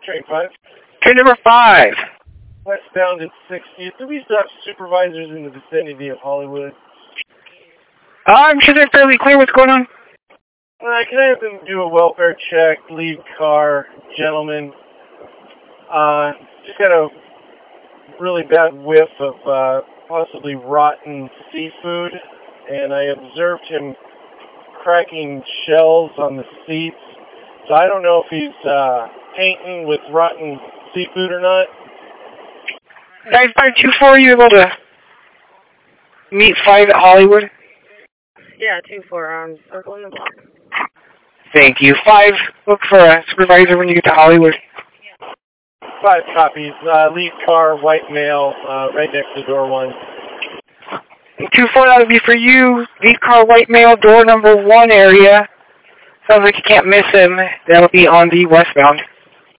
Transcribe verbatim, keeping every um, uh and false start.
train five. Train number five. Westbound at sixtieth. Do we stop supervisors in the vicinity of Hollywood? Uh, I'm sure they're fairly clear what's going on. Uh, can I have them do a welfare check, leave car, gentlemen? Uh, just got a really bad whiff of uh, possibly rotten seafood, and I observed him cracking shells on the seats. So I don't know if he's uh, painting with rotten seafood or not. nine five two four, are you able to meet five at Hollywood? Yeah, two four, I'm circling the block. Thank you. five, look for a supervisor when you get to Hollywood. Five copies. Uh, lead car, white male, uh, right next to door one. two four, that would be for you. Lead car, white male, door number one area. Sounds like you can't miss him. That'll be on the westbound.